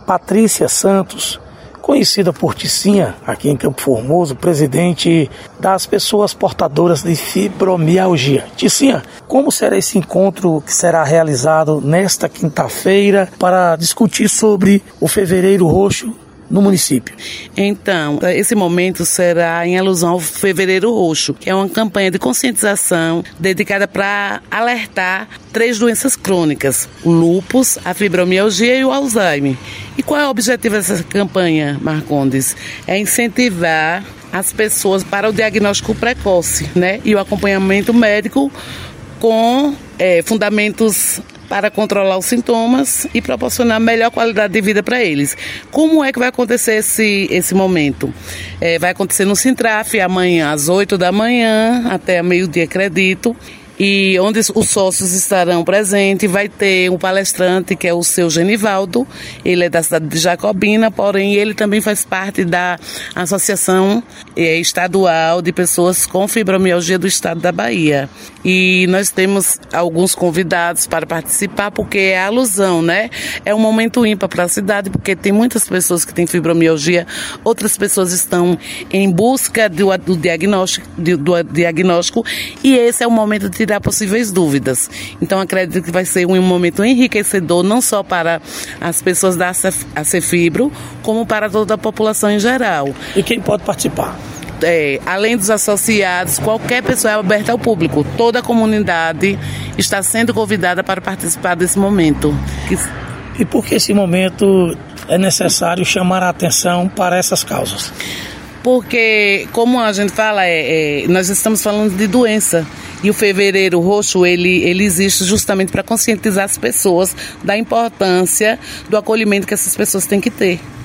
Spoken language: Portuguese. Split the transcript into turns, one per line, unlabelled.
Patrícia Santos, conhecida por Ticinha, aqui em Campo Formoso, presidente das pessoas portadoras de fibromialgia. Ticinha, como será esse encontro que será realizado nesta quinta-feira para discutir sobre o Fevereiro Roxo no município?
Então, esse momento será em alusão ao Fevereiro Roxo, que é uma campanha de conscientização dedicada para alertar 3 doenças crônicas: o lúpus, a fibromialgia e o Alzheimer. E qual é o objetivo dessa campanha, Marcondes? É incentivar as pessoas para o diagnóstico precoce, né? E o acompanhamento médico com fundamentos para controlar os sintomas e proporcionar melhor qualidade de vida para eles. Como é que vai acontecer esse momento? Vai acontecer no Sintraf amanhã às 8 da manhã até meio-dia, acredito. E onde os sócios estarão presentes, vai ter um palestrante que é o seu Genivaldo. Ele é da cidade de Jacobina, porém ele também faz parte da Associação Estadual de Pessoas com Fibromialgia do Estado da Bahia. E nós temos alguns convidados para participar, porque é alusão, né? É um momento ímpar para a cidade, porque tem muitas pessoas que têm fibromialgia, outras pessoas estão em busca do diagnóstico, e esse é o momento de tirar possíveis dúvidas. Então acredito que vai ser um momento enriquecedor, não só para as pessoas da ACFibro, como para toda a população em geral.
E quem pode participar?
Além dos associados, qualquer pessoa é aberta ao público. Toda a comunidade está sendo convidada para participar desse momento.
E por que esse momento é necessário chamar a atenção para essas causas?
Porque, como a gente fala, nós estamos falando de doença. E o Fevereiro Roxo, ele existe justamente para conscientizar as pessoas da importância do acolhimento que essas pessoas têm que ter.